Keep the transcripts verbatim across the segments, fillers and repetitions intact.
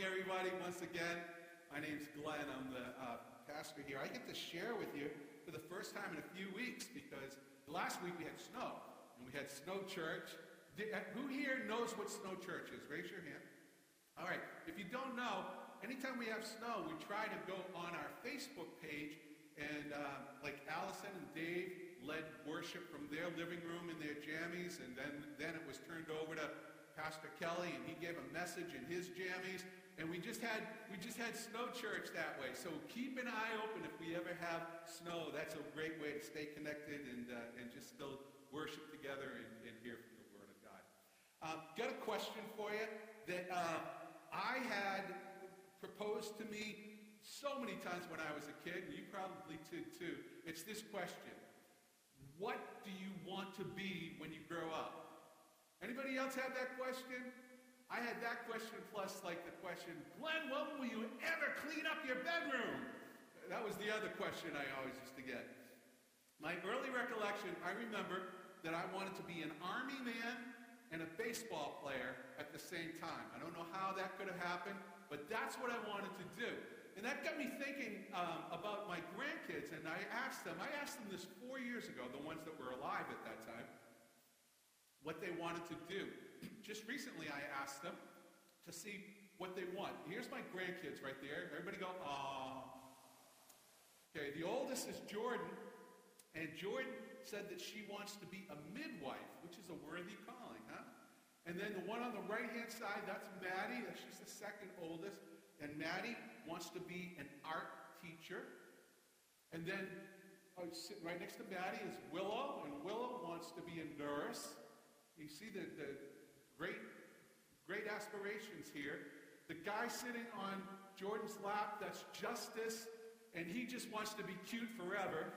everybody, once again. My name's Glenn. I'm the uh, pastor here. I get to share with you for the first time in a few weeks because last week we had snow, and we had snow church. Did, uh, who here knows what snow church is? Raise your hand. All right. If you don't know, anytime we have snow, we try to go on our Facebook page, and uh, like Allison and Dave led worship from their living room in their jammies, and then, then it was turned over to Pastor Kelly, and he gave a message in his jammies, and we just had we just had snow church that way. So keep an eye open if we ever have snow. That's a great way to stay connected and uh, and just still worship together and, and hear from the Word of God. Um, got a question for you that uh, I had proposed to me so many times when I was a kid, and you probably did too. It's this question: what do you want to be when you grow up? Anybody else have that question? I had that question plus like the question, Glenn, when will you ever clean up your bedroom? That was the other question I always used to get. My early recollection, I remember that I wanted to be an army man and a baseball player at the same time. I don't know how that could have happened, but that's what I wanted to do. And that got me thinking um, about my grandkids, and I asked them, I asked them this four years ago, the ones that were alive at that time, what they wanted to do. Just recently I asked them to see what they want. Here's my grandkids right there. Everybody go, aww. Okay, the oldest is Jordan, and Jordan said that she wants to be a midwife, which is a worthy calling, huh? And then the one on the right-hand side, that's Maddie. She's the second oldest. And Maddie wants to be an art teacher. And then oh, sitting right next to Maddie is Willow, and Willow wants to be a nurse. You see the, the great, great aspirations here. The guy sitting on Jordan's lap, that's Justice, and he just wants to be cute forever.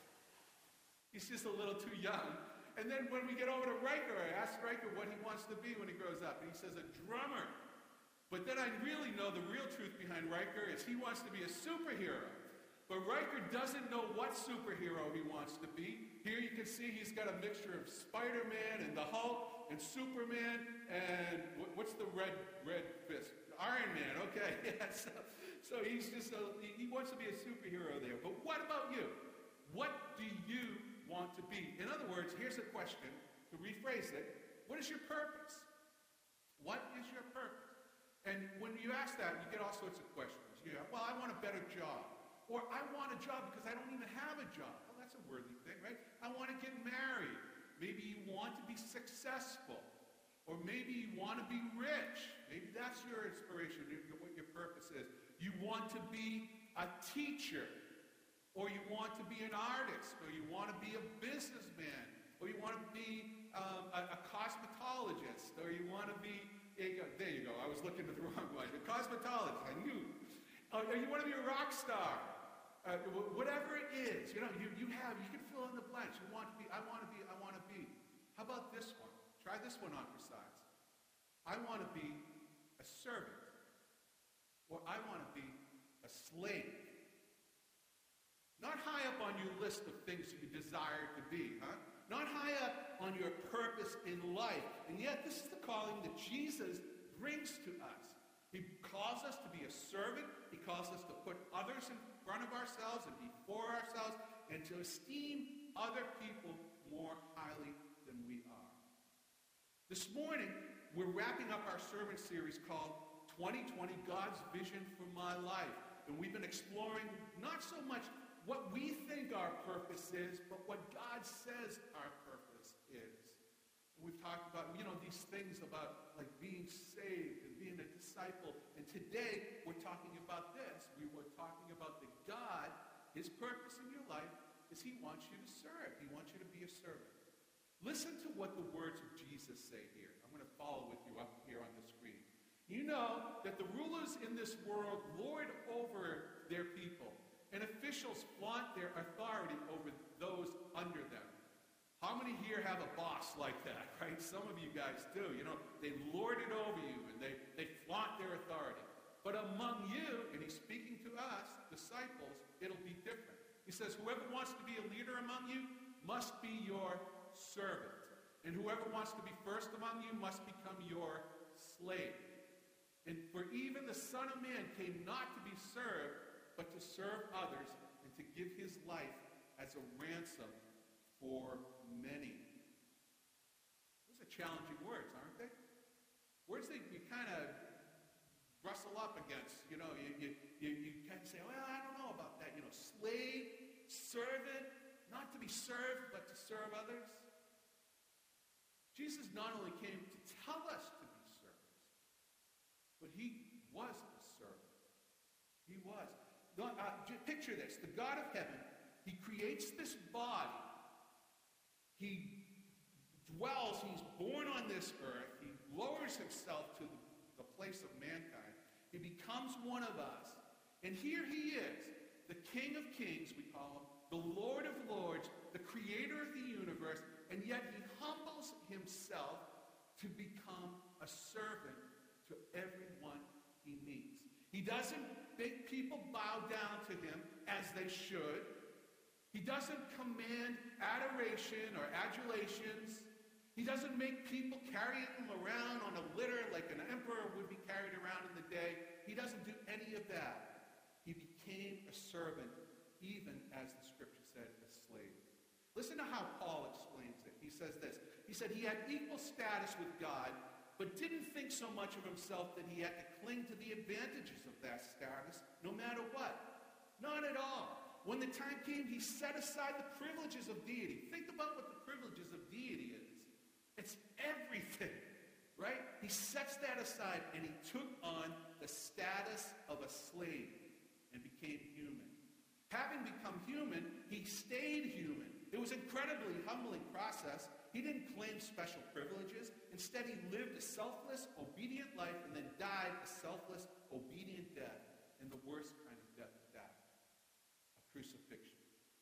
He's just a little too young. And then when we get over to Riker, I asked Riker what he wants to be when he grows up, and he says a drummer. But then I really know the real truth behind Riker is he wants to be a superhero. But Riker doesn't know what superhero he wants to be. Here you can see he's got a mixture of Spider-Man and the Hulk and Superman and what's the red red fist? Iron Man, okay. Yeah, so, so he's just a, he wants to be a superhero there. But what about you? What do you want to be? In other words, here's a question, to rephrase it. What is your purpose? What is your purpose? And when you ask that, you get all sorts of questions. You go, well, I want a better job. Or I want a job because I don't even have a job. Well, that's a worthy thing, right? I want to get married. Maybe you want to be successful. Or maybe you want to be rich. Maybe that's your inspiration, what your purpose is. You want to be a teacher. Or you want to be an artist. Or you want to be a businessman. Or you want to be um, a, a cosmetologist. Or you want to be, there you go, there you go. I was looking at the wrong one. A cosmetologist, I knew. Or you want to be a rock star. Uh, whatever it is, you know, you, you have, you can fill in the blanks. You want to be, I want to be, I want to be. How about this one? Try this one on for size. I want to be a servant. Or I want to be a slave. Not high up on your list of things that you desire to be, huh? Not high up on your purpose in life. And yet this is the calling that Jesus brings to us. He calls us to be a servant. He calls us to put others in front of ourselves and before ourselves and to esteem other people more highly than we are. This morning, we're wrapping up our sermon series called twenty twenty, God's Vision for My Life. And we've been exploring not so much what we think our purpose is, but what God says our purpose is. We've talked about, you know, these things about like being saved and being a disciple. And today we're talking about this. We were talking about that God, his purpose in your life is he wants you to serve. He wants you to be a servant. Listen to what the words of Jesus say here. I'm going to follow with you up here on the screen. You know that the rulers in this world lord over their people, and officials flaunt their authority over those under them. How many here have a boss like that, right? Some of you guys do. You know, they lord it over you, and they, they flaunt their authority. But among you, and he's speaking to us, disciples, it'll be different. He says, whoever wants to be a leader among you must be your servant. And whoever wants to be first among you must become your slave. And for even even the Son of Man came not to be served, but to serve others and to give his life as a ransom for many. Those are challenging words, aren't they? Words that you kind of rustle up against. You know, you, you, you, you kind of say, well, I don't know about that. You know, slave, servant, not to be served, but to serve others. Jesus not only came to tell us to be servants, but he was a servant. He was. Uh, picture this. The God of heaven, he creates this body. He dwells, he's born on this earth. He lowers himself to the, the place of mankind. He becomes one of us. And here he is, the King of Kings, we call him, the Lord of Lords, the creator of the universe, and yet he humbles himself to become a servant to everyone he meets. He doesn't make people bow down to him as they should. He doesn't command adoration or adulations. He doesn't make people carry him around on a litter like an emperor would be carried around in the day. He doesn't do any of that. He became a servant, even as the scripture said, a slave. Listen to how Paul explains it. He says this. He said he had equal status with God, but didn't think so much of himself that he had to cling to the advantages of that status, no matter what. Not at all. When the time came, he set aside the privileges of deity. Think about what the privileges of deity is. It's everything, right? He sets that aside, and he took on the status of a slave and became human. Having become human, he stayed human. It was an incredibly humbling process. He didn't claim special privileges. Instead, he lived a selfless, obedient life and then died a selfless, obedient death, and the worst kind of death of that, a crucifixion.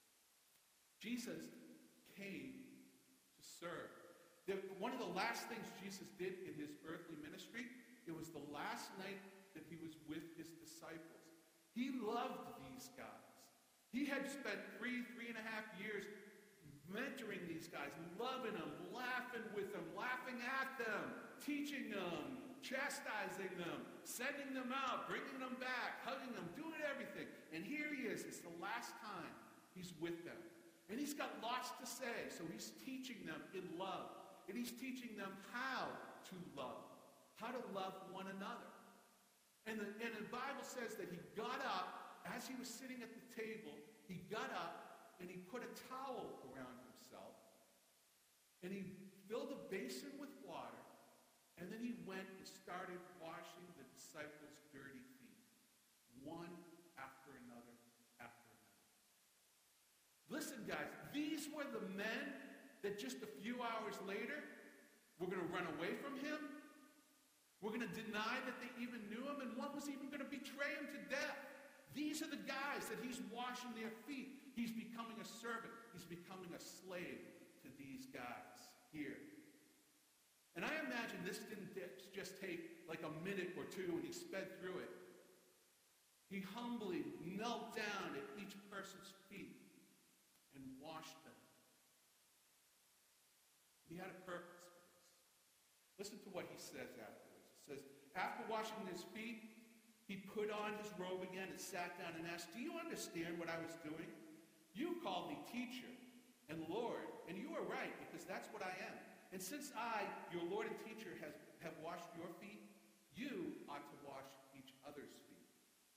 Jesus came to serve. The, one of the last things Jesus did in his earthly ministry, it was the last night that he was with his disciples. He loved these guys. He had spent three, three and a half years mentoring these guys, loving them, laughing with them, laughing at them, teaching them, chastising them, sending them out, bringing them back, hugging them, doing everything. And here he is. It's the last time he's with them. And he's got lots to say, so he's teaching them in love. And he's teaching them how to love, how to love one another. And the, and the Bible says that he got up, as he was sitting at the table, he got up and he put a towel around himself, and he filled a basin with water, and then he went and started washing the disciples' dirty feet, one after another after another. Listen, guys, these were the men that just a few hours later were going to run away from him. We're going to deny that they even knew him, and one was even going to betray him to death. These are the guys that he's washing their feet. He's becoming a servant. He's becoming a slave to these guys here. And I imagine this didn't just take like a minute or two and he sped through it. He humbly knelt down at each person's feet and washed them. He had a purpose for this. Listen to what he says afterwards. He says, after washing his feet, he put on his robe again and sat down and asked, do you understand what I was doing? You called me teacher and Lord, and you are right, because that's what I am. And since I, your Lord and teacher, has, have washed your feet, you ought to wash each other's feet.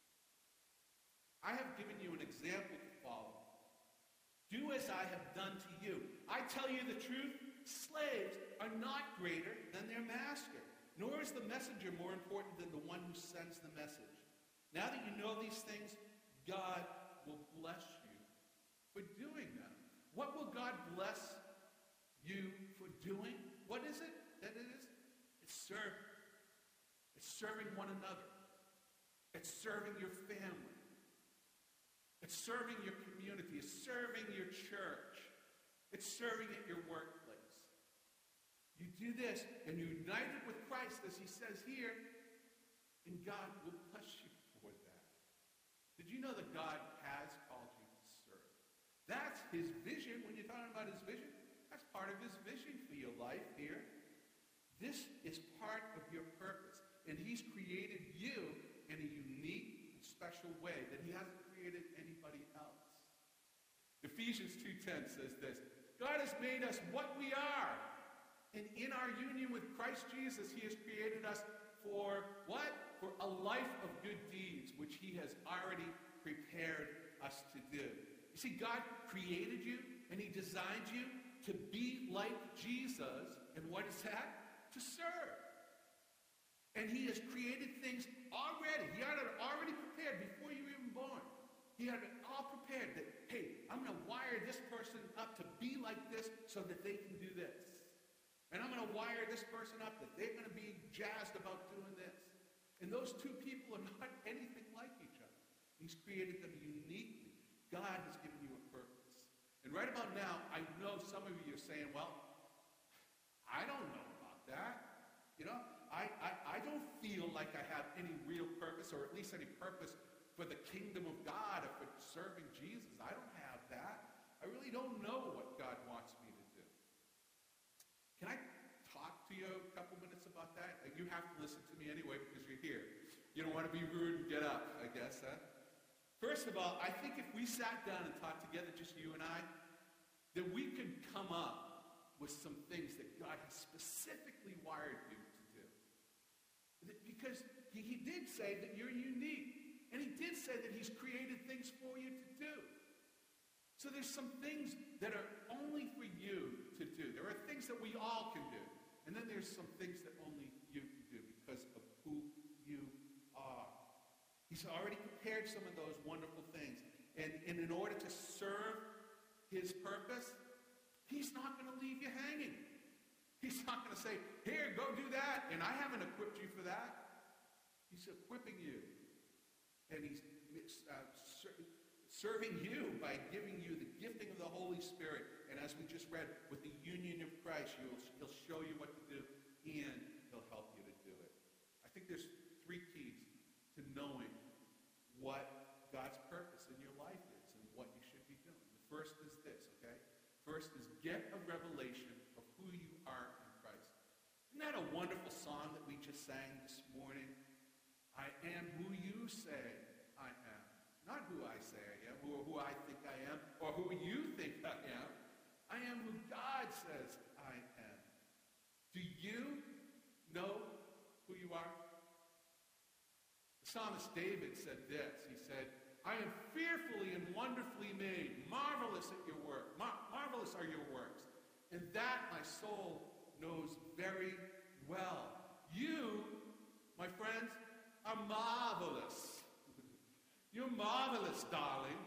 I have given you an example to follow. Do as I have done to you. I tell you the truth, slaves are not greater than their master, nor is the messenger more important than the one who sends the message. Now that you know these things, God will bless you for doing them. What will God bless you for doing? What is it that it is? It's serving. It's serving one another. It's serving your family. It's serving your community. It's serving your church. It's serving at your workplace. You do this, and you're united with Christ, as he says here, and God will bless you for that. Did you know that God has called you to serve? That's his vision. When you're talking about his vision, that's part of his vision for your life here. This is part of your purpose, and he's created you Ephesians two ten says this, God has made us what we are. And in our union with Christ Jesus, he has created us for what? For a life of good deeds, which he has already prepared us to do. You see, God created you, and he designed you to be like Jesus. And what is that? To serve. And he has created things already. He had it already prepared before you were even born. He had it all prepared that, hey, I'm going to wire this person up to be like this so that they can do this. And I'm going to wire this person up that they're going to be jazzed about doing this. And those two people are not anything like each other. He's created them uniquely. God has given you a purpose. And right about now, I know some of you are saying, well, I don't know about that. You know, I, I, I don't feel like I have any real purpose, or at least any purpose for the kingdom of God or for serving Jesus. I don't have that. I really don't know what God wants me to do. Can I talk to you a couple minutes about that? You have to listen to me anyway because you're here. You don't want to be rude and get up, I guess, huh? First of all, I think if we sat down and talked together, just you and I, then we could come up with some things that God has specifically wired you to do. Because he, he did say that you're unique. And he did say that he's created things for you to do. So there's some things that are only for you to do. There are things that we all can do. And then there's some things that only you can do because of who you are. He's already prepared some of those wonderful things. And, and in order to serve his purpose, he's not going to leave you hanging. He's not going to say, here, go do that, and I haven't equipped you for that. He's equipping you. And he's uh, ser- serving you by giving you the gifting of the Holy Spirit. And as we just read, with the union of Christ, he'll, he'll show you what to do, and he'll help you to do it. I think there's three keys to knowing what God's purpose in your life is and what you should be doing. The first is this, okay? First is get a revelation of who you are in Christ. Isn't that a wonderful song that we just sang this morning? I am who you say I am. Not who I say I am, or who I think I am, or who you think I am. I am who God says I am. Do you know who you are? The psalmist David said this. He said, I am fearfully and wonderfully made. Marvelous at your work. Mar- marvelous are your works. And that my soul knows very well. You, my friends, are marvelous. You're marvelous, darling.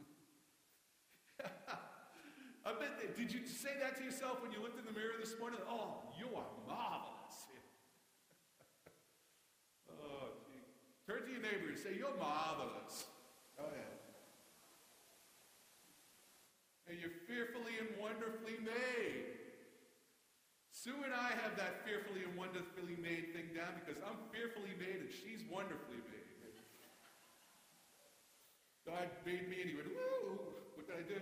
I bet that, did you say that to yourself when you looked in the mirror this morning? Oh, you are marvelous. Oh, gee. Turn to your neighbor and say, you're marvelous. Go ahead. And you're fearfully and wonderfully made. Sue and I have that fearfully and wonderfully made thing down because I'm fearfully made and she's wonderfully made. God made me and he went, woo, what did I do?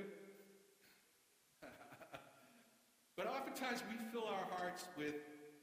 But oftentimes we fill our hearts with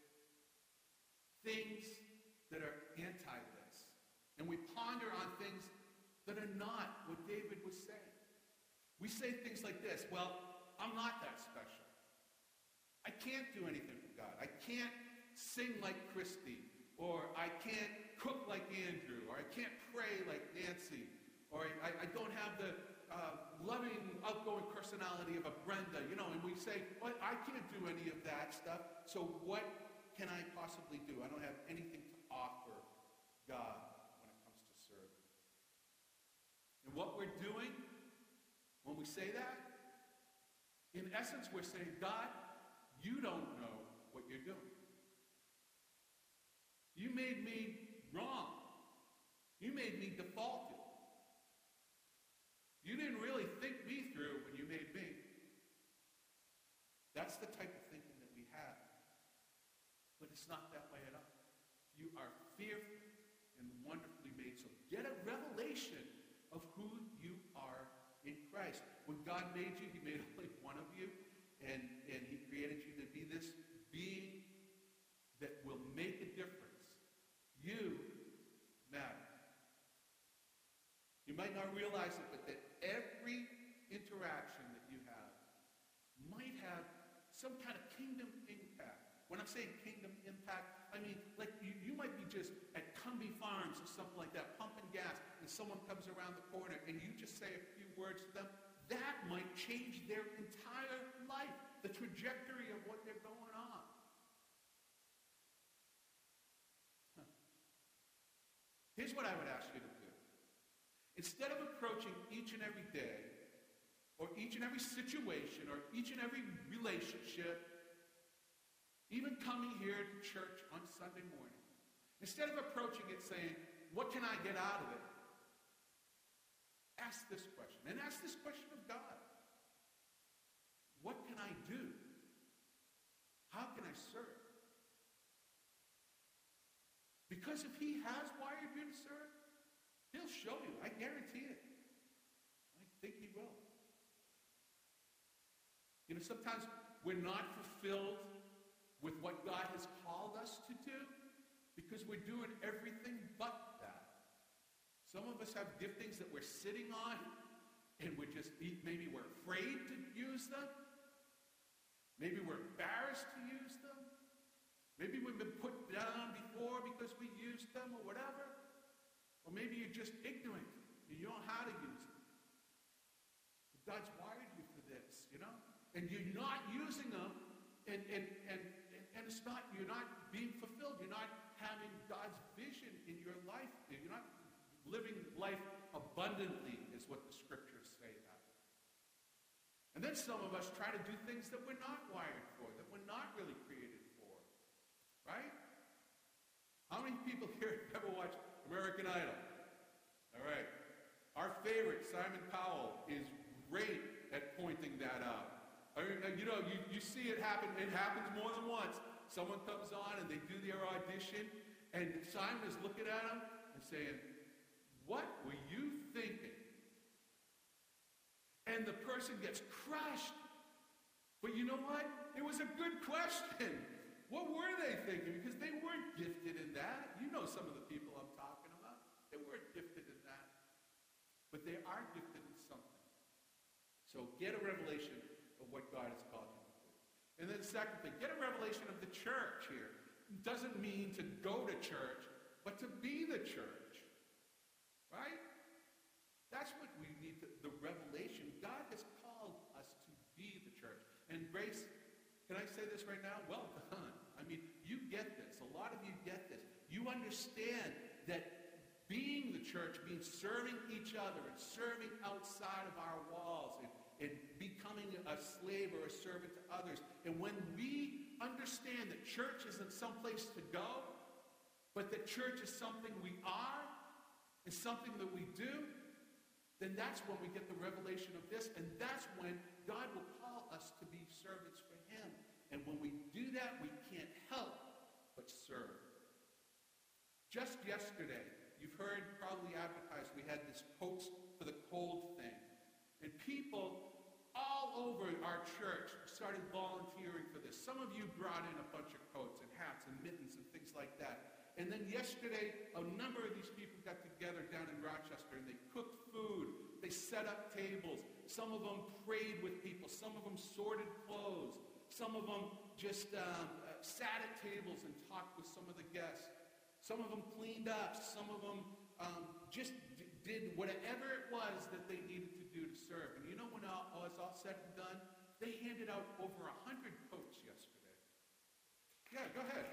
things that are anti this. And we ponder on things that are not what David was saying. We say things like this, well, I'm not that special. I can't do anything for God. I can't sing like Christy, or I can't cook like Andrew, or I can't pray like Nancy, or I, I don't have the uh, loving, outgoing personality of a Brenda, you know, and we say, well, I can't do any of that stuff, so what can I possibly do? I don't have anything to offer God when it comes to serving. And what we're doing when we say that, in essence, we're saying, God, you don't know what you're doing. You made me wrong. You made me defaulted. You didn't really think me through when you made me. That's the type of thinking that we have. But it's not that way at all. You are fearfully and wonderfully made. So get a revelation of who you are in Christ. When God made you, he made only one of you. And, and he created you to be this being that will make a difference. You matter. You might not realize it, but that every interaction that some kind of kingdom impact. When I'm saying kingdom impact, I mean, like you, you might be just at Cumbie Farms or something like that, pumping gas, and someone comes around the corner and you just say a few words to them. That might change their entire life, the trajectory of what they're going on. Huh. Here's what I would ask you to do. Instead of approaching each and every day, or each and every situation, or each and every relationship, even coming here to church on Sunday morning, instead of approaching it saying, what can I get out of it? Ask this question, and ask this question of God. What can I do? How can I serve? Because if he has wired you to serve, he'll show you. I guarantee it. I think he will. You know, sometimes we're not fulfilled with what God has called us to do because we're doing everything but that. Some of us have giftings that we're sitting on and we're just, maybe we're afraid to use them. Maybe we're embarrassed to use them. Maybe we've been put down before because we used them or whatever. Or maybe you're just ignorant and you don't know how to use them. But God's wired you for this, you know? And you're not using them and, and, and, and it's not, you're not being fulfilled. You're not having God's vision in your life. You're not living life abundantly is what the scriptures say that. And then some of us try to do things that we're not wired for, that we're not really created for. Right? How many people here have ever watched American Idol? All right. Our favorite, Simon Cowell, is great at pointing that out. I mean, you know, you, you see it happen. It happens more than once. Someone comes on and they do their audition, and Simon is looking at them and saying, what were you thinking? And the person gets crushed. But you know what? It was a good question. What were they thinking? Because they weren't gifted in that. You know some of the people I'm talking about. They weren't gifted in that. But they are gifted in something. So get a revelation of what God has called you to do. And then second thing, get a revelation of the church here. It doesn't mean to go to church, but to be the church. Right? That's what we need, to, the revelation. God has called us to be the church. And Grace, can I say this right now? Well done. I mean, you get this. A lot of you get this. You understand that being the church means serving each other and serving outside of our walls and, and becoming a slave or a servant to others. And when we understand that church isn't some place to go, but that church is something we are, is something that we do, then that's when we get the revelation of this, and that's when God will call us to be servants for him. And when we do that, we can't help but serve. Just yesterday, you've heard probably advertised, we had this coats for the cold thing. And people all over our church started volunteering for this. Some of you brought in a bunch of coats and hats and mittens and things like that. And then yesterday, a number of these people got together down in Rochester, and they cooked food. They set up tables. Some of them prayed with people. Some of them sorted clothes. Some of them just um, uh, sat at tables and talked with some of the guests. Some of them cleaned up. Some of them um, just d- did whatever it was that they needed to do to serve. And you know when all, all it's all said and done? They handed out over a hundred coats yesterday. Yeah, go ahead.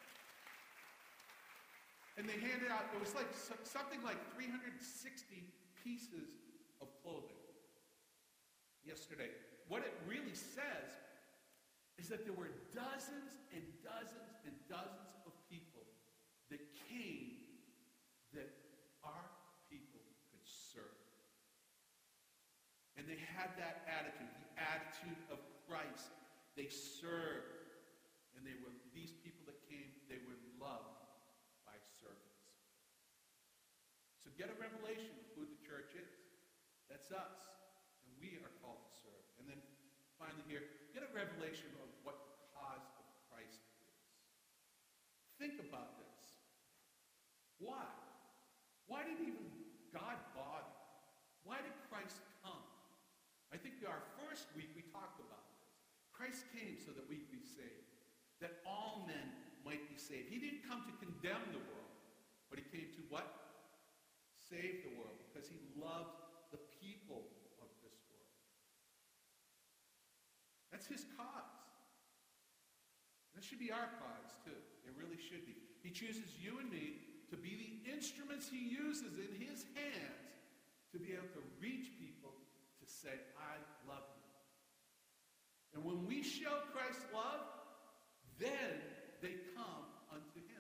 And they handed out, it was like something like three hundred sixty pieces of clothing yesterday. What it really says is that there were dozens and dozens and dozens of people that came that our people could serve. And they had that attitude, the attitude of Christ. They served. And they were, these people that came, they were loved. Servants. So get a revelation of who the church is. That's us. And we are called to serve. And then finally here, get a revelation of what the cause of Christ is. Think about this. Why? Why did even God bother? Why did Christ come? I think our first week we talked about this. Christ came so that we'd be saved, that all men might be saved. He didn't come to condemn the world, but he came to what? Save the world, because he loved the people of this world. That's his cause. That should be our cause, too. It really should be. He chooses you and me to be the instruments he uses in his hands to be able to reach people to say, I love you. And when we show Christ's love, then they come unto him.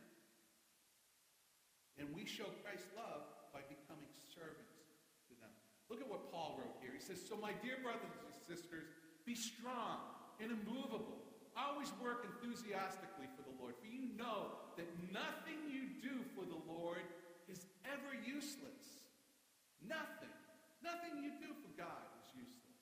And we show Christ's love by becoming servants to them. Look at what Paul wrote here. He says, so my dear brothers and sisters, be strong and immovable. Always work enthusiastically for the Lord, for you know that nothing you do for the Lord is ever useless. Nothing. Nothing you do for God is useless.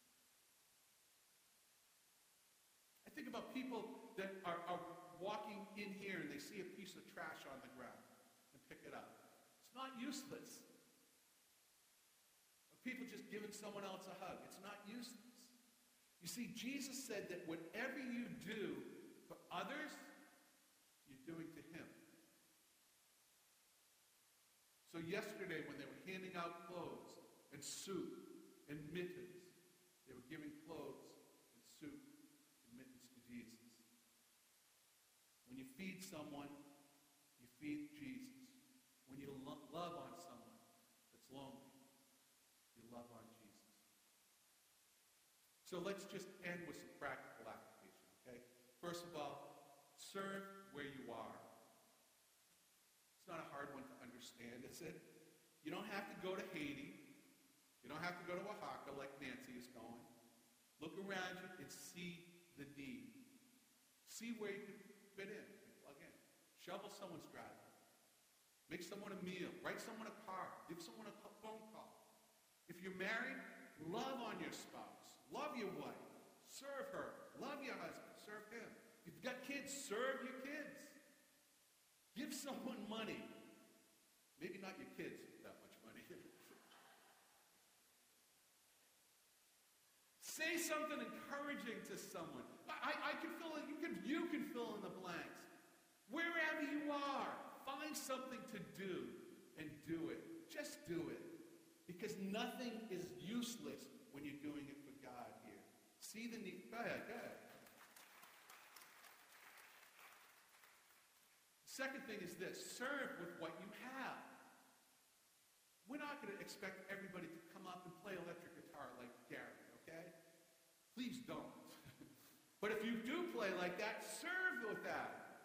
I think about people that are, are walking in here and they see a piece of trash on the ground and pick it up. It's not useless. Or people just giving someone else a hug. It's not useless. You see, Jesus said that whatever you do for others, you're doing to him. So yesterday when they were handing out clothes and soup and mittens, they were giving clothes and soup and mittens to Jesus. When you feed someone, you feed Jesus. When you lo- love on someone that's lonely, you love on Jesus. So let's just end with some practical application, okay? First of all, serve where you are. It's not a hard one to understand, is it? You don't have to go to Haiti. You don't have to go to Oaxaca like Nancy is going. Look around you and see the need. See where you can fit in and plug in. Shovel someone's driveway. Make someone a meal. Write someone a card. Give someone a phone call. If you're married, love on your spouse. Love your wife. Serve her. Love your husband. Serve him. If you've got kids, serve your kids. Give someone money. Maybe not your kids with that much money. Say something encouraging to someone. I, I can fill in, you can, you can fill in the blanks. Wherever you are, find something to do and do it. Just do it. Because nothing is useless when you're doing it for God here. See the need. Go ahead, go ahead. Second thing is this. Serve with what you have. We're not going to expect everybody to come up and play electric guitar like Gary, okay? Please don't. But if you do play like that, serve with that.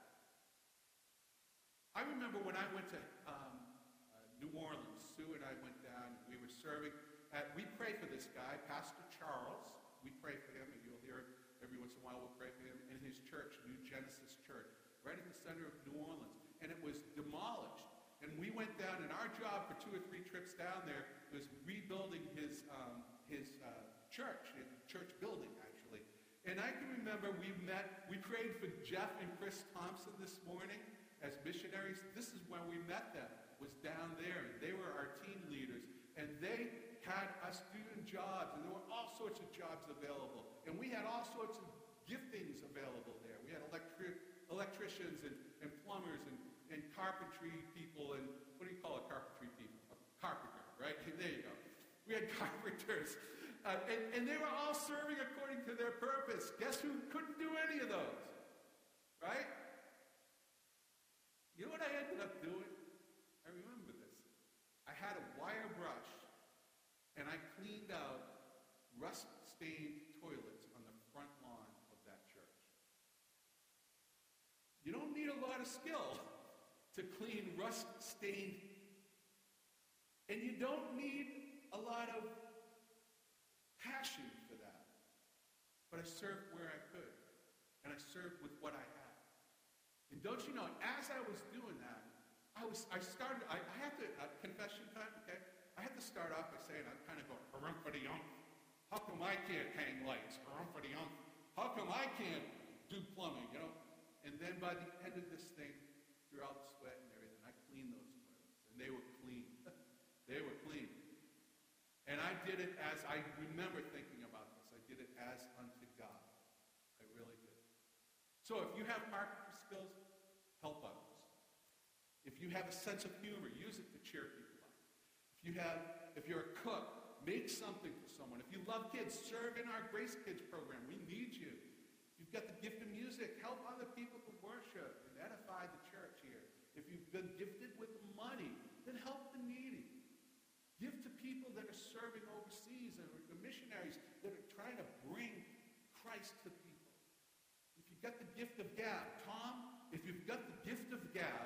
I remember when I went to um, uh, New Orleans, Sue and I went down, we were serving. At, we pray for this guy, Pastor Charles. We pray for him, and you'll hear every once in a while we'll pray for him, in his church, New Genesis Church, right in the center of New Orleans. And it was demolished. And we went down, and our job for two or three trips down there was rebuilding his um, his uh, church, his church building, actually. And I can remember we met, we prayed for Jeff and Chris Thompson this morning as missionaries. This is when we met them, was down there. And they were our team leaders. And they had us doing jobs, and there were all sorts of jobs available. And we had all sorts of giftings available there. We had electric, electricians and, and plumbers and, and carpentry people, and what do you call a carpentry people? A carpenter, right? There you go. We had carpenters. Uh, and, and they were all serving according to their purpose. Guess who couldn't do any of those? Right? You know what I ended up doing? I remember this. I had a wire brush, and I cleaned out rust-stained toilets on the front lawn of that church. You don't need a lot of skill to clean rust-stained, and you don't need a lot of passion for that. But I served where I could, and I served with what I had. And don't you know, as I was doing that, I was, I started, I, I had to, uh, confession time, okay? I had to start off by saying, I'm kind of going, harumpity-ump. How come I can't hang lights? Harumpity-ump. How come I can't do plumbing, you know? And then by the end of this thing, through all the sweat and everything, I cleaned those toilets. And they were clean. They were clean. And I did it as, I remember thinking about this, I did it as unto God. So if you have marketing skills, help others. If you have a sense of humor, use it to cheer people up. If you have, if you're a cook, make something for someone. If you love kids, serve in our Grace Kids program. We need you. If you've got the gift of music, help other people to worship and edify the church here. If you've been gifted with money, then help the needy. Give to people that are serving overseas and the missionaries that are trying to bring Christ to people. If you've got the gift of gab, Tom, if you've got the gift of gab,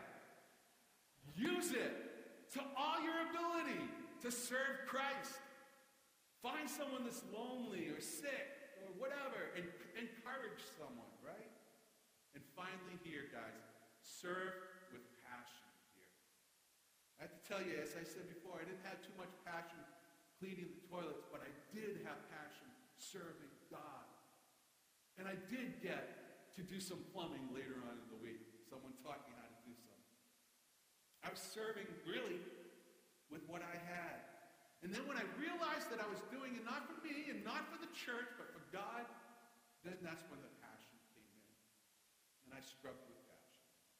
use it to all your ability to serve Christ. Find someone that's lonely or sick or whatever and encourage someone, right? And finally here, guys, serve with passion here. I have to tell you, as I said before, I didn't have too much passion cleaning the toilets, but I did have passion serving God. And I did get to do some plumbing later on in the week. Someone taught me how to do some. I was serving really with what I had. And then when I realized that I was doing it not for me and not for the church, but for God, then that's when the passion came in. And I struggled with passion.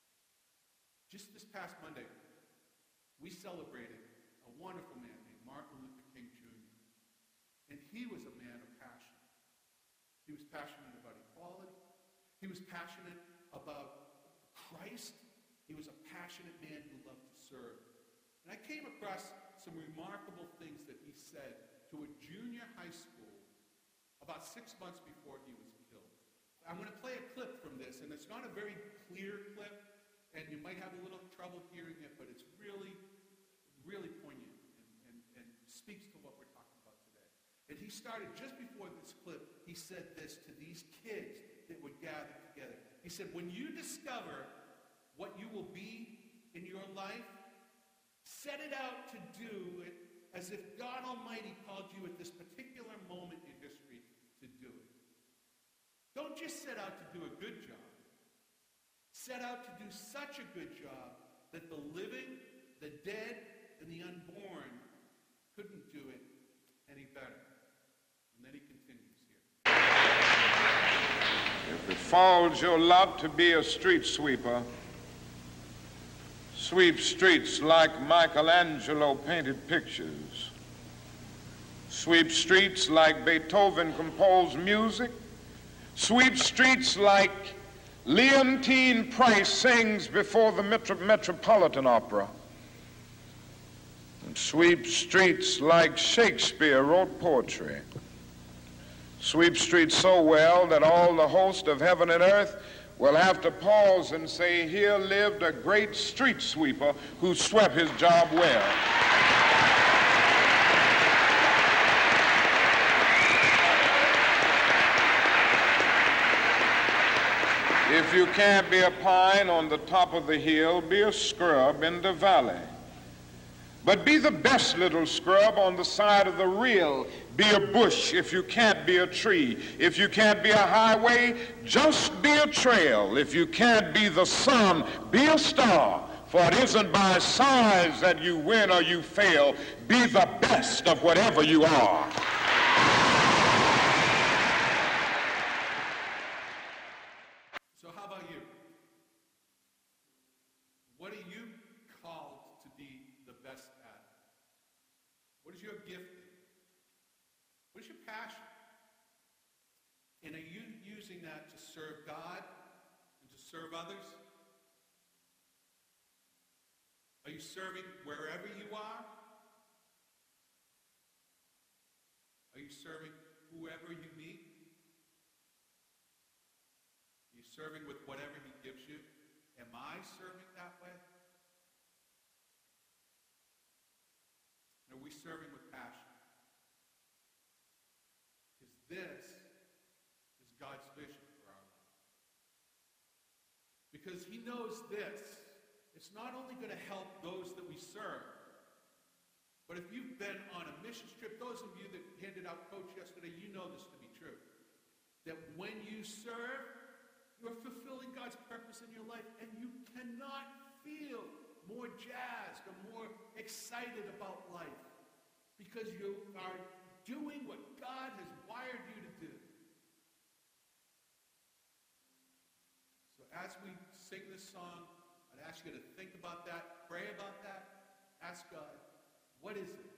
Just this past Monday, we celebrated a wonderful man named Martin Luther King Junior And he was a man of passion. He was passionate about equality. He was passionate about Christ. He was a passionate man who loved to serve. And I came across some remarkable things that he said to a junior high school about six months before he was killed. I'm going to play a clip from this, and it's not a very clear clip, and you might have a little trouble hearing it, but it's really, really poignant and, and, and speaks to what we're talking about today. And he started, just before this clip, he said this to these kids that would gather together. He said, when you discover what you will be in your life, set it out to do it as if God Almighty called you at this particular moment in history to do it. Don't just set out to do a good job. Set out to do such a good job that the living, the dead, and the unborn couldn't do it any better. And then he continues here. If it falls your lot to be a street sweeper, sweep streets like Michelangelo painted pictures. Sweep streets like Beethoven composed music. Sweep streets like Leontine Price sings before the Metro- Metropolitan Opera. And sweep streets like Shakespeare wrote poetry. Sweep streets so well that all the host of heaven and earth will have to pause and say, here lived a great street sweeper who swept his job well. If you can't be a pine on the top of the hill, be a scrub in the valley. But be the best little scrub on the side of the rill. Be a bush if you can't be a tree. If you can't be a highway, just be a trail. If you can't be the sun, be a star. For it isn't by size that you win or you fail. Be the best of whatever you are. So how about you? What are you called to be the best at? What is your gift? What is your passion? And are you using that to serve God and to serve others? Are you serving wherever you are? Are you serving whoever you meet? Are you serving with whatever he gives you? Am I serving that way? Are we serving with passion? Because this is God's vision for our life. Because he knows this. It's not only going to help those that we serve, but if you've been on a mission trip, those of you that handed out coach yesterday, you know this to be true. That when you serve, you're fulfilling God's purpose in your life, and you cannot feel more jazzed or more excited about life because you are doing what God has wired you to do. as we sing this song, I'd ask you to think about that, pray about that, ask God, what is it